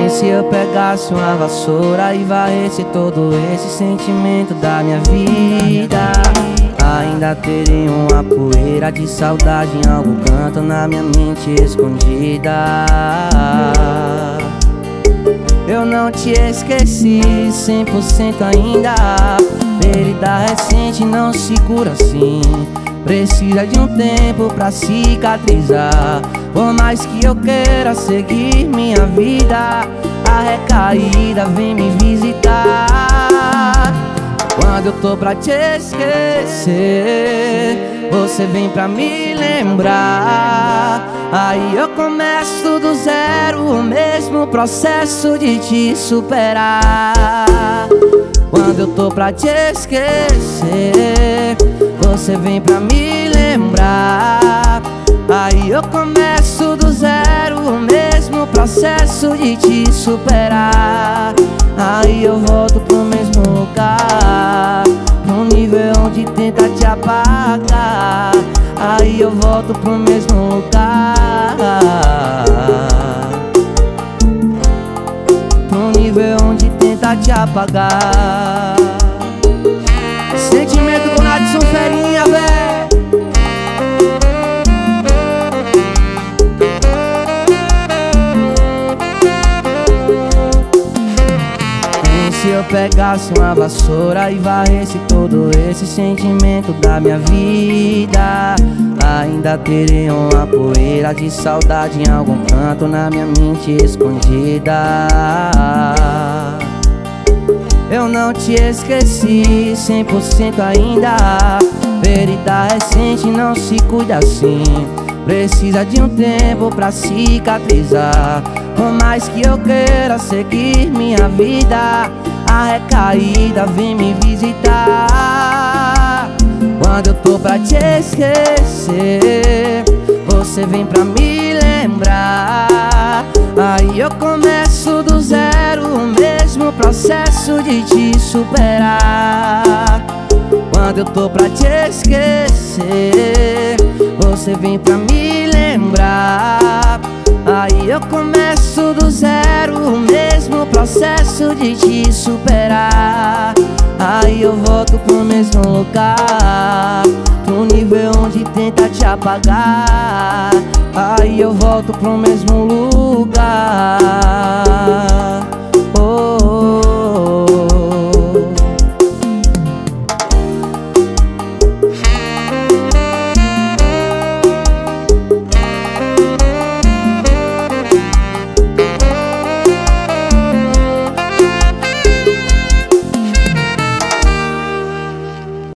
E se eu pegasse uma vassoura e varresse todo esse sentimento da minha vida? Ainda teria uma poeira de saudade em algum canto na minha mente escondida. Eu não te esqueci 100% ainda. Ferida recente não se cura assim, precisa de um tempo pra cicatrizar. Por mais que eu queira seguir minha vida, a recaída vem me visitar. Quando eu tô pra te esquecer, você vem pra me lembrar. Aí eu começo do zero, o mesmo processo de te superar. Quando eu tô pra te esquecer, você vem pra me lembrar. Aí eu começo do zero, o mesmo processo de te superar. Aí eu volto pro mesmo lugar, pro nível onde tenta te apagar. Aí eu volto pro mesmo lugar, pro nível onde tenta te apagar. Sentimento com Nadson Ferinha, véi. Se eu pegasse uma vassoura e varresse todo esse sentimento da minha vida, ainda teria uma poeira de saudade em algum canto na minha mente escondida. Eu não te esqueci 100% ainda. Ferida recente não se cuida assim, precisa de um tempo pra cicatrizar. Por mais que eu queira seguir minha vida, a recaída vem me visitar. Quando eu tô pra te esquecer, você vem pra me lembrar. Aí eu começo do zero, o mesmo processo de te superar. Quando eu tô pra te esquecer, você vem pra me lembrar. Aí eu começo do zero, o mesmo processo de te superar. Aí eu volto pro mesmo lugar, pro nível onde tenta te apagar. Aí eu volto pro mesmo lugar.